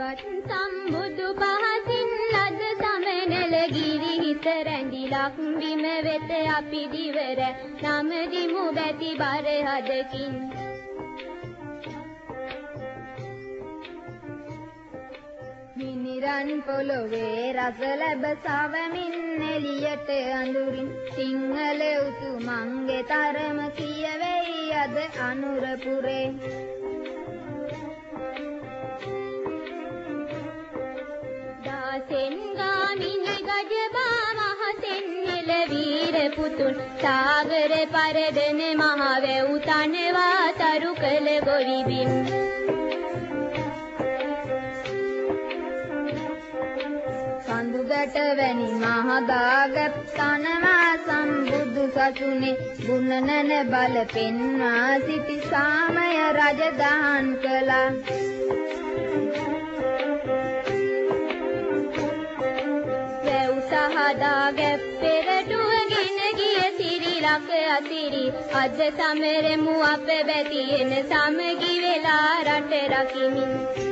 සම්බුදු පහසින් ලද සමනල ගිරි හිත රැඳිලක් බිම වෙත අපි දිවර නම දිමු බැති බර හදකින් මිනිරන් පොළොවේ රස ලැබ සවමින් එළියට අඳුරින් සිංහල උතුමන්ගේ තරම කියවෙයි අද අනුරපුරේ ගාමිනි ගජබා මහසෙන් නෙල වීර පුතුන් සාගර පරදන මහවැව් තනවා තරු කළ ගොවිබිම් සඳුගැට වැනි මහදාගත් තනවා සම්බුදු සසුනේ ගුණනන බල පෙන්වා සිටි සාමය රජදාන් කළා සහදාගැප් පෙරටුවගෙන ගිය සිරිලක අසිරි අද සමරමු අප බැතියෙන සමගි වෙලා රට රකිමින්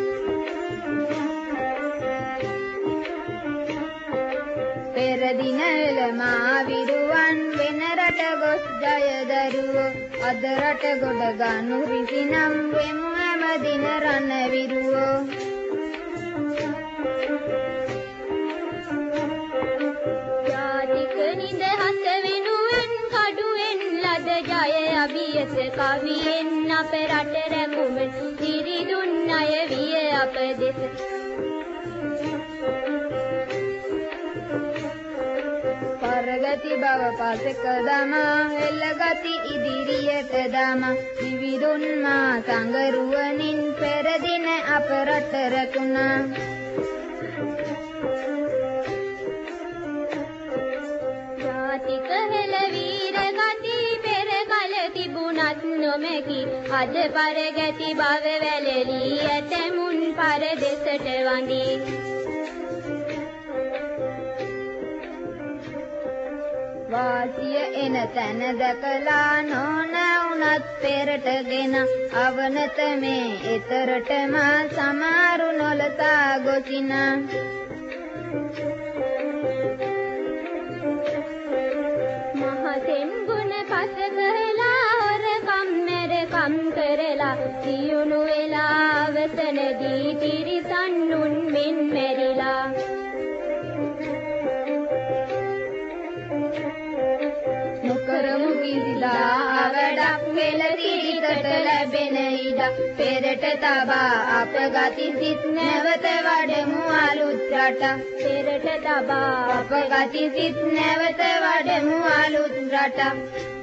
පෙර දිනවල මා විරුවන් වෙන රට ගොස් ජයදරුවෝ අද රට ගොඩ ගනු රිසිනම් වෙමු හැම දින රණ විරුවෝ නිදහස වෙනුවෙන් කඩුවෙන් ලද ජය අභියස කවියෙන් අප රට රැකුමෙන් සිරිදුන් අය විය අප දෙස පරගති බව පසක දමා එල්ලගති ඉදිරියට දමා විවිධුන් මා සංගරුවනින් පෙර දින අප රට රැකුණා නොමැකි අද පරගැති බව වැළලී ඇතමුන් පරදෙසට වඳී වාසිය එන තැන දැකලා නොන උනත් පෙරටගෙන අවනත මේ එතරටම සමහරු නොලතා ගොසිනා මහසෙන් ගුණ පස කම් කරලා සියුණු වෙලා අවසනදී තිරිසන්නුන් මෙන් මැරිලා නොකරමු කිසිදා අවඩක් වෙල තිරිතට ලැබෙන ඉඩ පෙරට තබා අප ගති සිත් නැවත වඩමු අලුත් රට පෙරට තබා අප ගති සිත් නැවත වඩමු අලුත් රට